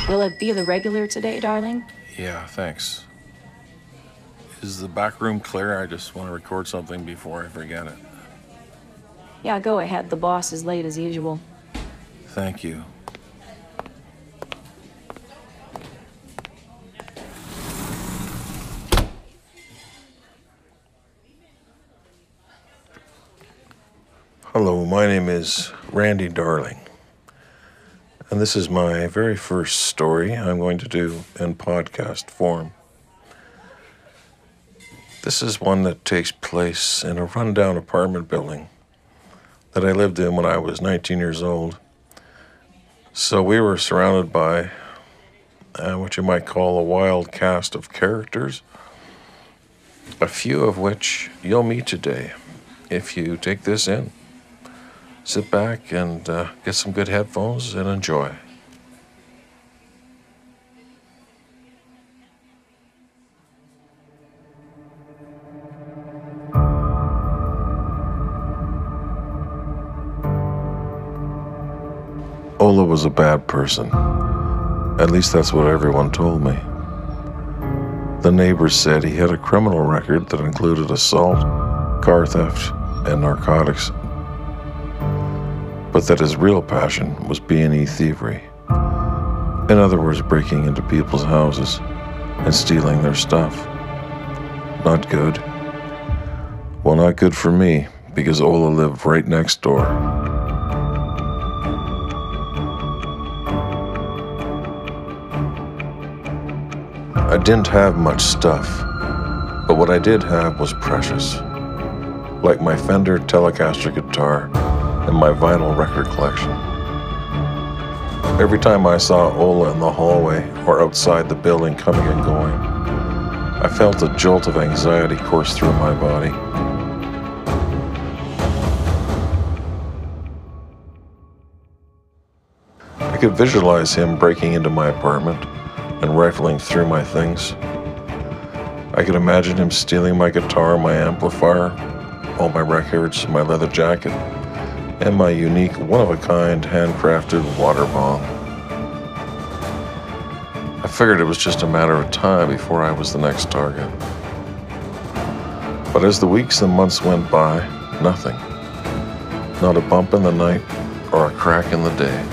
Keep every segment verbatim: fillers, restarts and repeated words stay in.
Will it be the regular today, darling? Yeah, thanks. Is the back room clear? I just want to record something before I forget it. Yeah, go ahead. The boss is late as usual. Thank you. Hello, my name is Randy Darling, and this is my very first story I'm going to do in podcast form. This is one that takes place in a rundown apartment building that I lived in when I was nineteen years old. So we were surrounded by uh, what you might call a wild cast of characters, a few of which you'll meet today if you take this in. Sit back and uh, get some good headphones and enjoy. Ola was a bad person. At least that's what everyone told me. The neighbors said he had a criminal record that included assault, car theft, and narcotics, but that his real passion was B and E thievery. In other words, breaking into people's houses and stealing their stuff. Not good. Well, not good for me, because Ola lived right next door. I didn't have much stuff, but what I did have was precious, like my Fender Telecaster guitar and my vinyl record collection. Every time I saw Ola in the hallway or outside the building coming and going, I felt a jolt of anxiety course through my body. I could visualize him breaking into my apartment and rifling through my things. I could imagine him stealing my guitar, my amplifier, all my records, my leather jacket, and my unique, one-of-a-kind, handcrafted water bong. I figured it was just a matter of time before I was the next target. But as the weeks and months went by, nothing. Not a bump in the night or a crack in the day.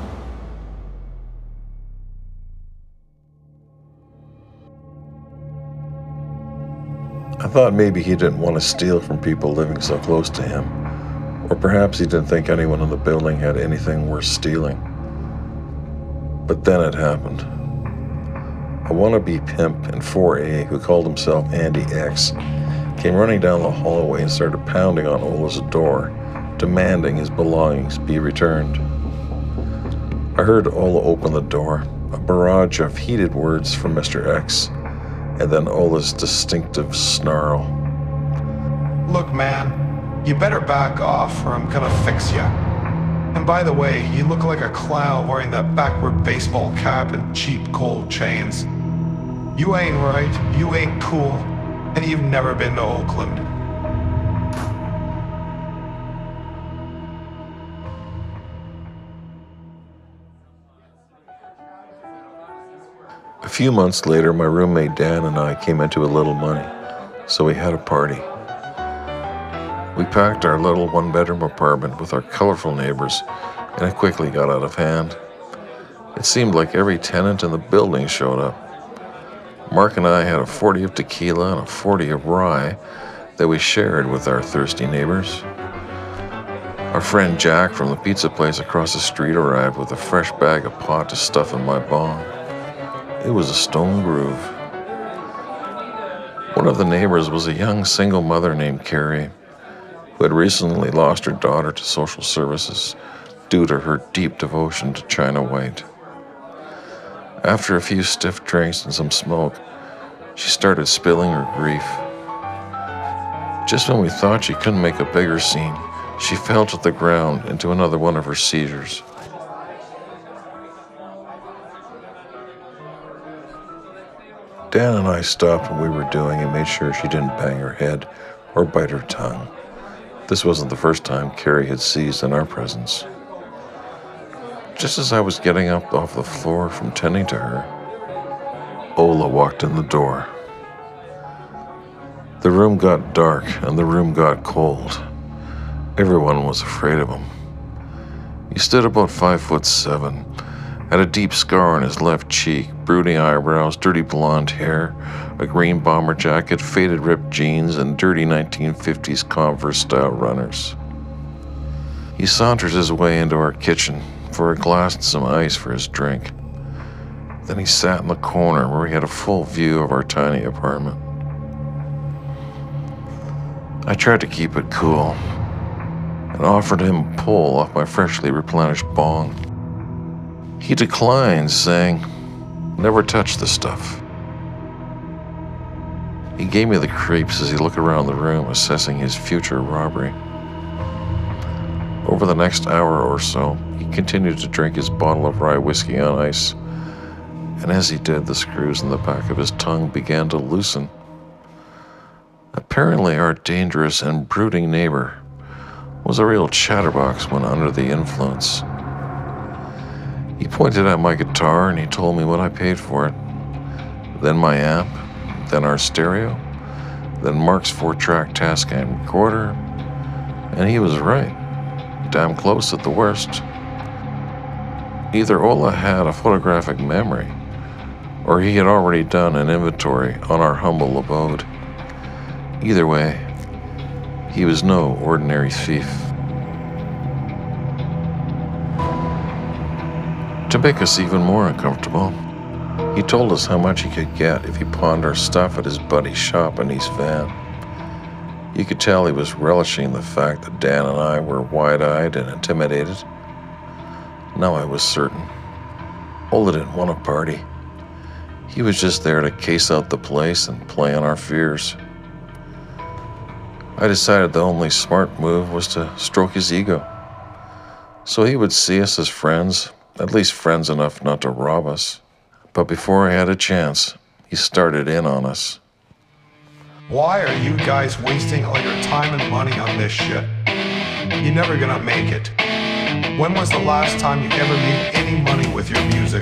I thought maybe he didn't want to steal from people living so close to him. Or perhaps he didn't think anyone in the building had anything worth stealing. But then it happened. A wannabe pimp in four A who called himself Andy X came running down the hallway and started pounding on Ola's door, demanding his belongings be returned. I heard Ola open the door, a barrage of heated words from Mister X, and then Ola's distinctive snarl. Look, man. You better back off or I'm gonna fix ya. And by the way, you look like a clown wearing that backward baseball cap and cheap gold chains. You ain't right, you ain't cool, and you've never been to Oakland. A few months later, my roommate Dan and I came into a little money, so we had a party. We packed our little one-bedroom apartment with our colorful neighbors, and it quickly got out of hand. It seemed like every tenant in the building showed up. Mark and I had a forty of tequila and a forty of rye that we shared with our thirsty neighbors. Our friend Jack from the pizza place across the street arrived with a fresh bag of pot to stuff in my bong. It was a stone groove. One of the neighbors was a young single mother named Carrie, who had recently lost her daughter to social services due to her deep devotion to China White. After a few stiff drinks and some smoke, she started spilling her grief. Just when we thought she couldn't make a bigger scene, she fell to the ground into another one of her seizures. Dan and I stopped what we were doing and made sure she didn't bang her head or bite her tongue. This wasn't the first time Carrie had seized in our presence. Just as I was getting up off the floor from tending to her, Ola walked in the door. The room got dark and the room got cold. Everyone was afraid of him. He stood about five foot seven, had a deep scar on his left cheek, brooding eyebrows, dirty blonde hair, a green bomber jacket, faded ripped jeans, and dirty nineteen fifties Converse-style runners. He sauntered his way into our kitchen for a glass and some ice for his drink. Then he sat in the corner where he had a full view of our tiny apartment. I tried to keep it cool and offered him a pull off my freshly replenished bong. He declined, saying, "Never touch the stuff." He gave me the creeps as he looked around the room, assessing his future robbery. Over the next hour or so, he continued to drink his bottle of rye whiskey on ice, and as he did, the screws in the back of his tongue began to loosen. Apparently, our dangerous and brooding neighbor was a real chatterbox when under the influence. He pointed at my guitar and he told me what I paid for it. Then my amp, then our stereo, then Mark's four-track Tascam recorder, and he was right. Damn close at the worst. Either Ola had a photographic memory, or he had already done an inventory on our humble abode. Either way, he was no ordinary thief. To make us even more uncomfortable, he told us how much he could get if he pawned our stuff at his buddy's shop in East Van. You could tell he was relishing the fact that Dan and I were wide-eyed and intimidated. Now I was certain. Ola didn't want a party. He was just there to case out the place and play on our fears. I decided the only smart move was to stroke his ego, so he would see us as friends, at least friends enough not to rob us. But before I had a chance, he started in on us. Why are you guys wasting all your time and money on this shit? You're never gonna make it. When was the last time you ever made any money with your music?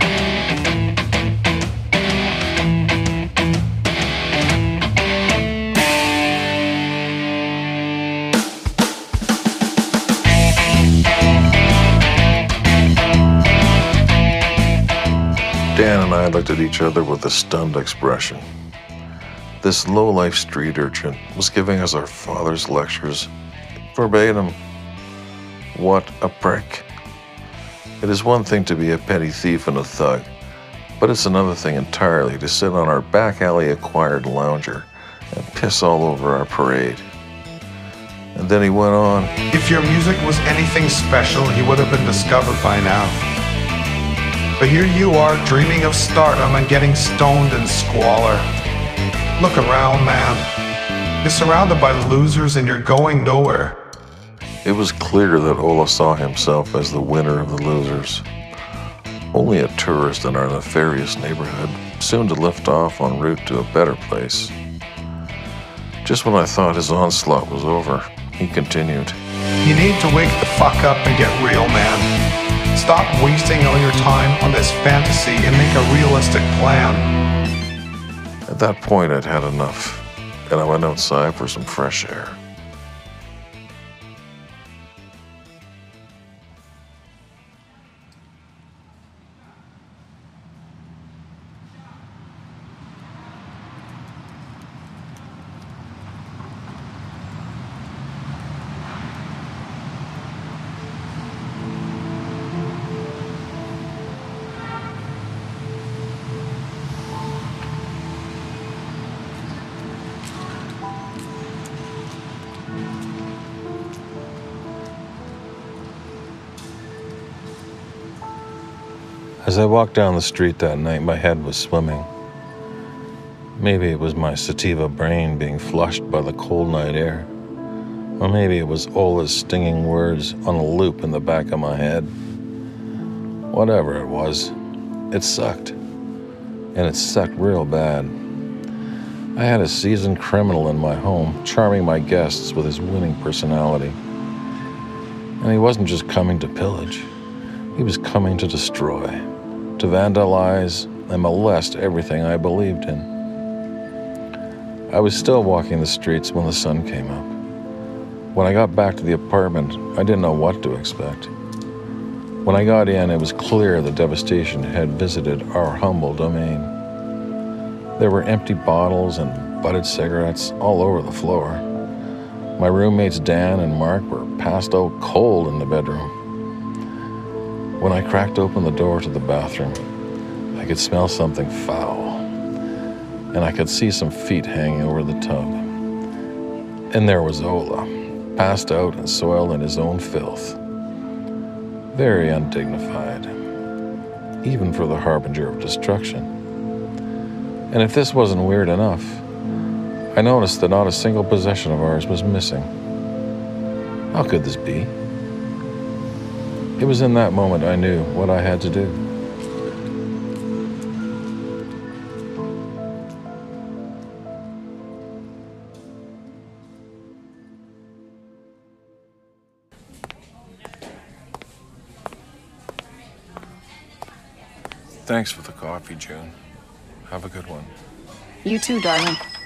Dan and I looked at each other with a stunned expression. This low-life street urchin was giving us our father's lectures verbatim. What a prick. It is one thing to be a petty thief and a thug, but it's another thing entirely to sit on our back alley acquired lounger and piss all over our parade. And then he went on. If your music was anything special, you would have been discovered by now. But here you are dreaming of stardom and getting stoned in squalor. Look around, man. You're surrounded by losers and you're going nowhere. It was clear that Ola saw himself as the winner of the losers. Only a tourist in our nefarious neighborhood, soon to lift off en route to a better place. Just when I thought his onslaught was over, he continued. You need to wake the fuck up and get real, man. Stop wasting all your time on this fantasy and make a realistic plan. At that point, I'd had enough, and I went outside for some fresh air. As I walked down the street that night, my head was swimming. Maybe it was my sativa brain being flushed by the cold night air. Or maybe it was Ola's stinging words on a loop in the back of my head. Whatever it was, it sucked. And it sucked real bad. I had a seasoned criminal in my home, charming my guests with his winning personality. And he wasn't just coming to pillage. He was coming to destroy, to vandalize and molest everything I believed in. I was still walking the streets when the sun came up. When I got back to the apartment, I didn't know what to expect. When I got in, it was clear the devastation had visited our humble domain. There were empty bottles and butted cigarettes all over the floor. My roommates Dan and Mark were passed out cold in the bedroom. When I cracked open the door to the bathroom, I could smell something foul, and I could see some feet hanging over the tub. And there was Ola, passed out and soiled in his own filth. Very undignified, even for the harbinger of destruction. And if this wasn't weird enough, I noticed that not a single possession of ours was missing. How could this be? It was in that moment I knew what I had to do. Thanks for the coffee, June. Have a good one. You too, darling.